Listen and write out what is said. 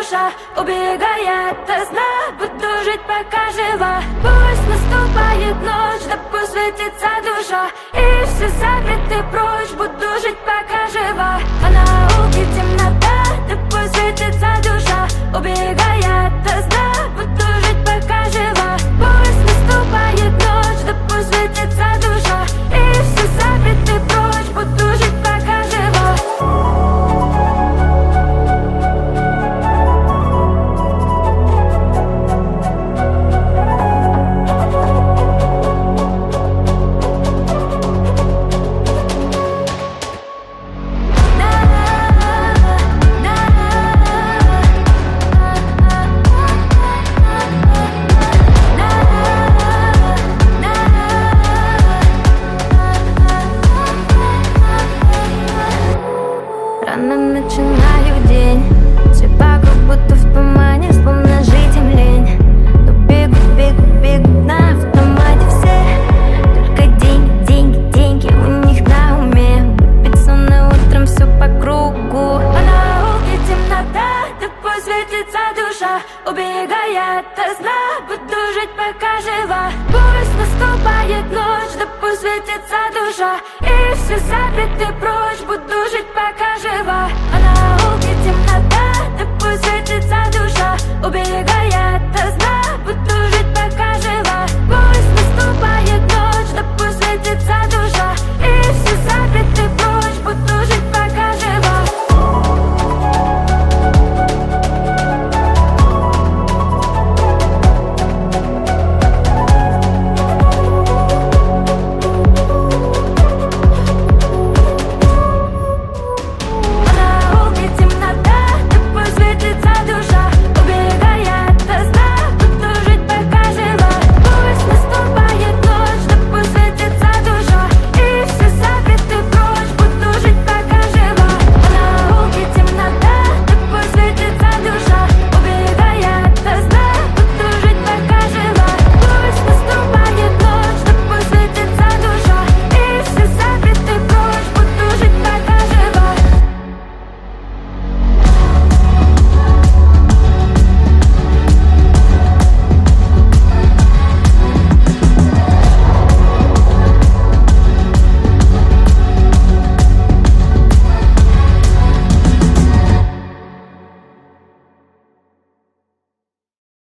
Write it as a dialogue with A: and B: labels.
A: душа убегает от сна. Буду жить пока жива. Пусть наступает ночь, да пусть светится душа, и все закрыты прочь. Буду жить пока жива. А науке темнота, да пусть светится душа убегает от сна. Буду жить пока жива. Пусть наступает ночь, да пусть светится душа, и все закрыты прочь. Буду жить пока жива. Рано начинаю день, все вокруг будто в тумане, словно жить им лень. Но бегут на автомате все, только деньги, деньги, деньги у них на уме. Выпить сонно утром все по кругу. А науке темнота, да пусть светится душа убегает от сна. Буду жить пока жива. Пусть наступает ночь, да пусть светится душа, и все закрыты прочь. Буду жить пока жива. А науке темнота, да пусть светится душа убегает